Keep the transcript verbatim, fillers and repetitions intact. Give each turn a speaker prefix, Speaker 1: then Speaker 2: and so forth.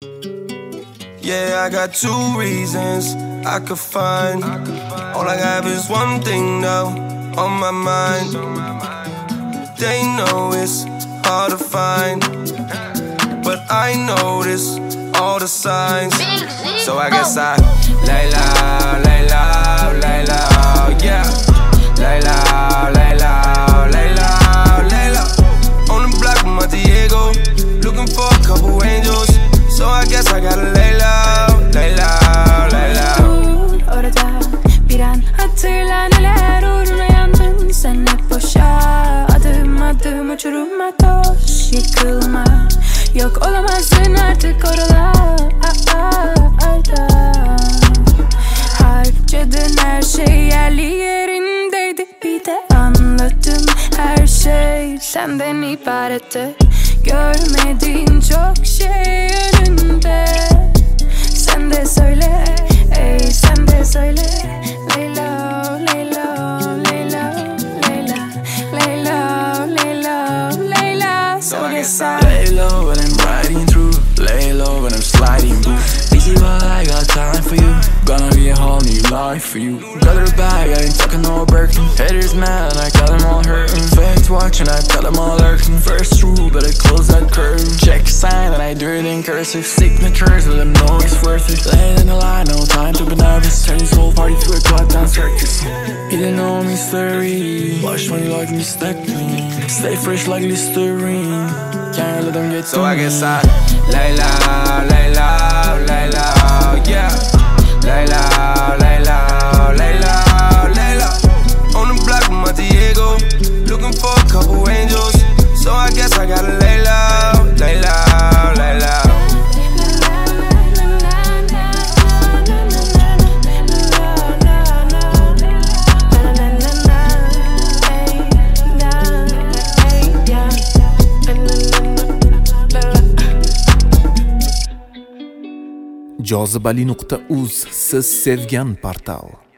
Speaker 1: Yeah, I got two reasons I could find. All I have is one thing now on my mind. They know it's hard to find, but I notice all the signs. So I guess I lay low, lay low, lay low, yeah. Lay low, lay low, lay low, lay low. On the block with my Diego, looking for a couple angels. So I guess I gotta lay low, lay low, lay low.
Speaker 2: Dur orada bir an hatırla neler uğruna yandın sen hep boşa. Adım adım uçuruma toş yıkılma. Yok olamazsın artık oralarda. Harcadın her şey yerli yerindeydi. Bir de anladım her şey senden ibaretti. Görmediğin çok şey önünde. Sen de söyle, ey sen de söyle. Leyla, Leyla, Leyla, Leyla, Leyla, Leyla, Leyla. So I guess I
Speaker 3: lay low when I'm riding through, lay low when I'm sliding through. Busy but I got time for you. Gonna be a whole new life for you. Got her back, I ain't talking no Birkin. Haters mad and I got them all hurting. Fans watching, I tell them all lurking. First rule, better close that curtain. Check sign and I do it in cursive. Signatures, let them know it's worth it. Laying in the line, no time to be nervous. Turn this whole party to a goddamn circus. You didn't know mystery. Watch when you like me stack me. Stay fresh like Listerine. Can't let them get to
Speaker 1: So I guess
Speaker 3: me.
Speaker 1: I lay low, lay low, lay low, yeah. Lay low, lay low, lay low, lay low. On the block with my Diego, looking for a couple angels. So I guess I gotta lay low, lay low, lay low.
Speaker 4: jozibali nuqta uz siz sevgan portal.